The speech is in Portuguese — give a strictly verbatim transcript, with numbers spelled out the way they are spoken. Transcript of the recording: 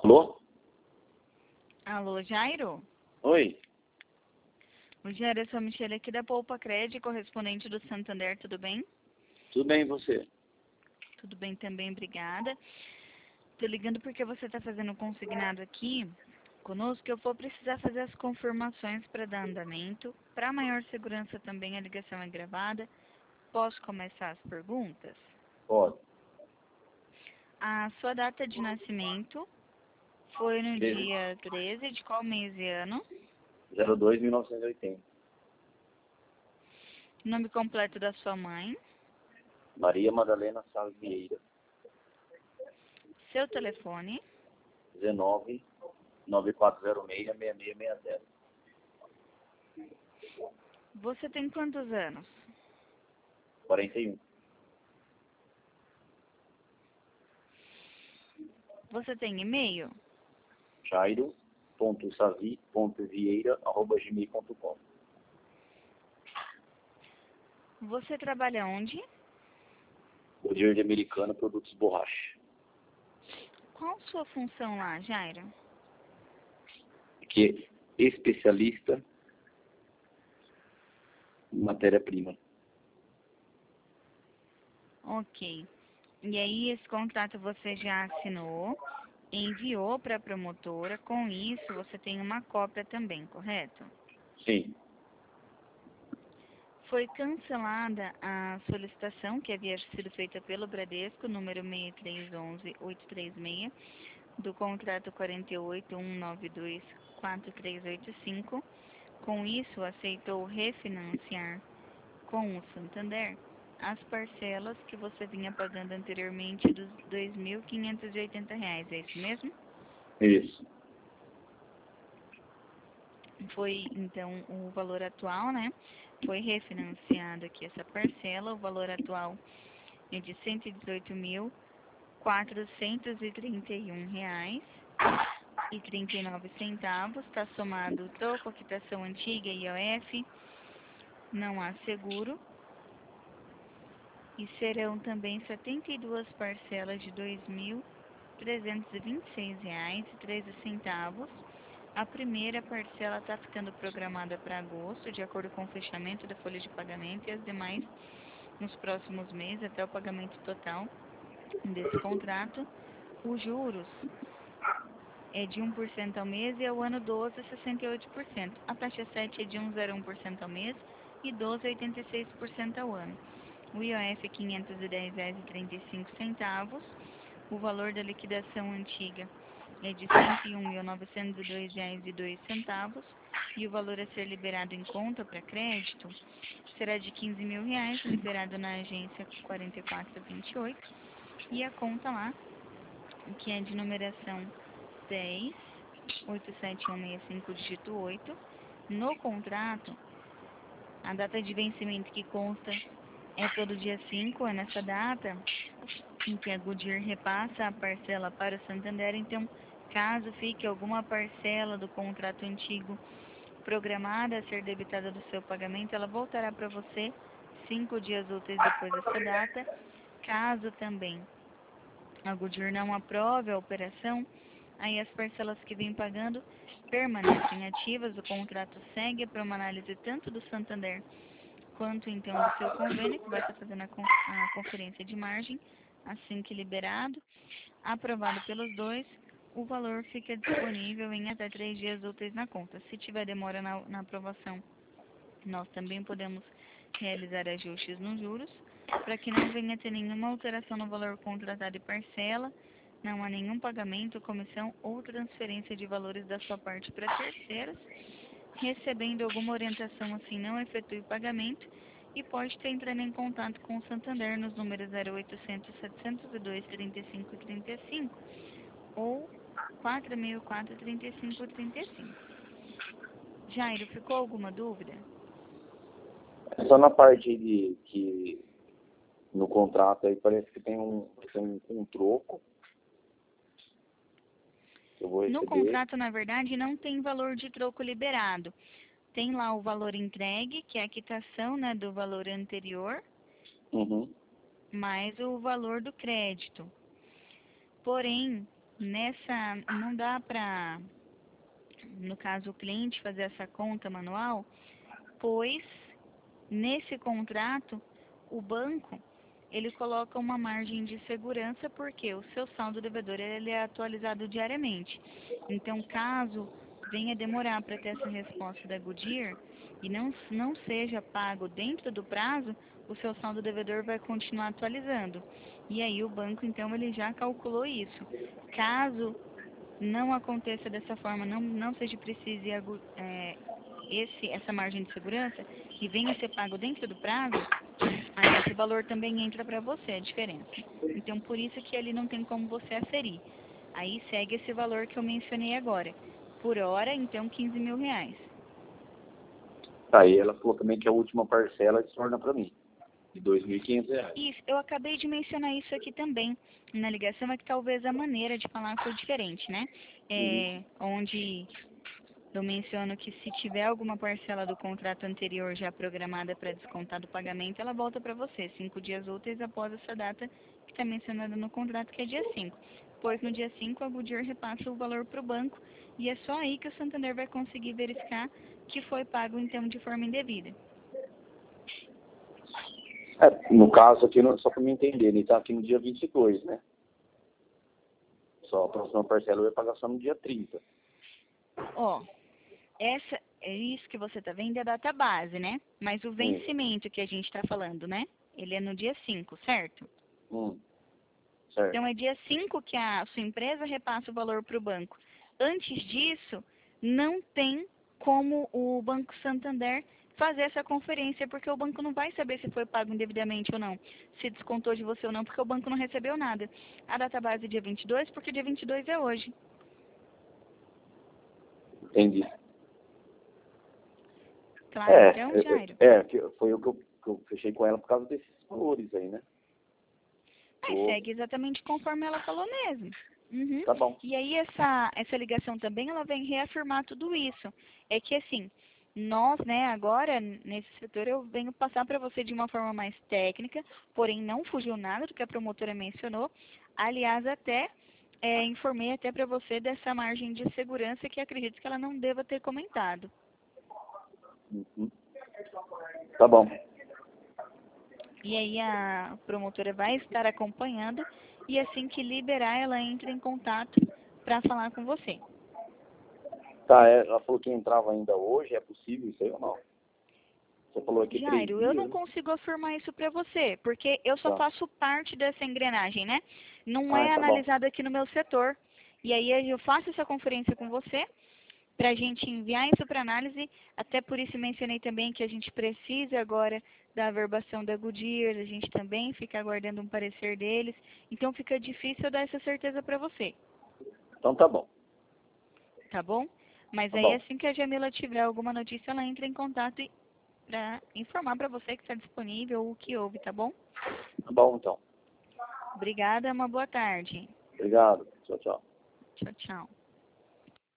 Alô? Alô, Jairo? Oi? O Jairo, eu sou a Michelle aqui da Poupa Cred, correspondente do Santander, tudo bem? Tudo bem, e você? Tudo bem também, obrigada. Tô ligando porque você está fazendo um consignado aqui conosco, que eu vou precisar fazer as confirmações para dar andamento. Para maior segurança também, a ligação é gravada. Posso começar as perguntas? Pode. A sua data de nascimento foi no treze dia treze de qual mês e ano? zero dois mil novecentos e oitenta. Nome completo da sua mãe? Maria Madalena Salles Vieira. Seu telefone? dezenove, nove quatro zero seis, seis seis seis zero. Você tem quantos anos? quarenta e um. Você tem e-mail? jairo ponto savi ponto vieira arroba gmail ponto com. Você trabalha onde? Goodyear de Americana, Produtos Borracha. Qual sua função lá, Jairo? Que é especialista em matéria-prima. Ok. E aí, esse contrato você já assinou, enviou para a promotora. Com isso, você tem uma cópia também, correto? Sim. Foi cancelada a solicitação que havia sido feita pelo Bradesco, número seis três um um oito três seis, do contrato quarenta e oito mil cento e noventa e dois quatro três oito cinco. Com isso, aceitou refinanciar com o Santander as parcelas que você vinha pagando anteriormente dos dois mil quinhentos e oitenta reais, é isso mesmo? Isso. Foi, então, o valor atual, né? Foi refinanciado aqui essa parcela, o valor atual é de cento e dezoito mil quatrocentos e trinta e um reais e trinta e nove centavos, está somado o troco, a quitação antiga, I O F, não há seguro. E serão também setenta e duas parcelas de dois mil trezentos e vinte e seis reais e treze centavos. A primeira parcela está ficando programada para agosto, de acordo com o fechamento da folha de pagamento, e as demais nos próximos meses, até o pagamento total desse contrato. Os juros é de um por cento ao mês e ao ano doze, sessenta e oito por cento. A taxa sete é de um vírgula zero um por cento ao mês e doze, oitenta e seis por cento ao ano. O I O F é quinhentos e dez reais e trinta e cinco centavos. O valor da liquidação antiga é de cento e um mil novecentos e dois reais e dois centavos. E o valor a ser liberado em conta para crédito será de quinze mil reais, liberado na agência quarenta e quatro vinte e oito. E a conta lá, que é de numeração dez oito sete um seis cinco, dígito oito. No contrato, a data de vencimento que consta é todo dia cinco, é nessa data em que a Goodyear repassa a parcela para o Santander. Então, caso fique alguma parcela do contrato antigo programada a ser debitada do seu pagamento, ela voltará para você cinco dias úteis depois dessa data. Caso também a Goodyear não aprove a operação, aí as parcelas que vem pagando permanecem ativas, o contrato segue para uma análise tanto do Santander quanto então do seu convênio, que vai estar fazendo a, con a conferência de margem. Assim que liberado, aprovado pelos dois, o valor fica disponível em até três dias úteis na conta. Se tiver demora na, na aprovação, nós também podemos realizar ajustes nos juros, para que não venha ter nenhuma alteração no valor contratado e parcela, não há nenhum pagamento, comissão ou transferência de valores da sua parte para terceiros. Recebendo alguma orientação assim, não efetue o pagamento e pode estar entrando em contato com o Santander nos números zero oitocentos, setecentos e dois, trinta e cinco, trinta e cinco ou quatro mil e quatro, trinta e cinco, trinta e cinco. Jairo, ficou alguma dúvida? É só na parte de que no contrato aí parece que tem um, tem um, um troco. Eu vou No receber. contrato, na verdade, não tem valor de troco liberado. Tem lá o valor entregue, que é a quitação, né, do valor anterior, Uhum. mais o valor do crédito. Porém, nessa, não dá para, no caso, o cliente fazer essa conta manual, pois nesse contrato, o banco, ele coloca uma margem de segurança porque o seu saldo devedor ele é atualizado diariamente. Então, caso venha demorar para ter essa resposta da Goodyear e não, não seja pago dentro do prazo, o seu saldo devedor vai continuar atualizando. E aí o banco, então, ele já calculou isso. Caso não aconteça dessa forma, não, não seja preciso é, esse, essa margem de segurança e venha ser pago dentro do prazo, aí esse valor também entra para você, a diferença. Então, por isso que ali não tem como você aferir. Aí segue esse valor que eu mencionei agora. Por hora, então, quinze mil reais. Aí ela falou também que a última parcela se torna para mim, de dois mil e quinhentos reais. Isso, eu acabei de mencionar isso aqui também na ligação, é que talvez a maneira de falar foi diferente, né? É, Uhum. onde eu menciono que se tiver alguma parcela do contrato anterior já programada para descontar do pagamento, ela volta para você, cinco dias úteis após essa data que está mencionada no contrato, que é dia cinco. Pois no dia cinco a Goodyear repassa o valor para o banco e é só aí que o Santander vai conseguir verificar que foi pago então de forma indevida. É, no caso aqui, só para me entender, ele está aqui no dia vinte e dois, né? Só a próxima parcela vai pagar só no dia trinta. Ó, essa, é isso que você está vendo é a data base, né? Mas o Hum. vencimento que a gente está falando, né? Ele é no dia cinco, certo? Hum. Certo. Então, é dia cinco que a sua empresa repassa o valor para o banco. Antes disso, não tem como o Banco Santander fazer essa conferência, porque o banco não vai saber se foi pago indevidamente ou não, se descontou de você ou não, porque o banco não recebeu nada. A data base é dia vinte e dois, porque dia vinte e dois é hoje. Entendi. Claro, É, então, é, Jairo? é, que foi o que eu, que eu fechei com ela por causa desses valores aí, né? Mas segue exatamente conforme ela falou mesmo. Uhum. Tá bom. E aí essa, essa ligação também, ela vem reafirmar tudo isso. É que assim, nós, né, agora, nesse setor, eu venho passar para você de uma forma mais técnica, porém não fugiu nada do que a promotora mencionou. Aliás, até é, informei até para você dessa margem de segurança que acredito que ela não deva ter comentado. Uhum. Tá bom. E aí a promotora vai estar acompanhando e assim que liberar, ela entra em contato para falar com você. Tá, é, ela falou que entrava ainda hoje, é possível isso aí ou não? Você falou aqui três Jairo, eu dias, não né? consigo afirmar isso para você, porque eu só Tá. faço parte dessa engrenagem, né? Não Ah, é tá bom. analisado aqui no meu setor. E aí eu faço essa conferência com você para a gente enviar isso para análise. Até por isso mencionei também que a gente precisa agora da averbação da Goodyear, a gente também fica aguardando um parecer deles. Então fica difícil eu dar essa certeza para você, Então tá bom. tá bom? Mas Tá aí bom. assim que a Jamila tiver alguma notícia, ela entra em contato para informar para você que está disponível o que houve, tá bom? Tá bom, então. Obrigada, uma boa tarde. Obrigado. Tchau, tchau. Tchau, tchau.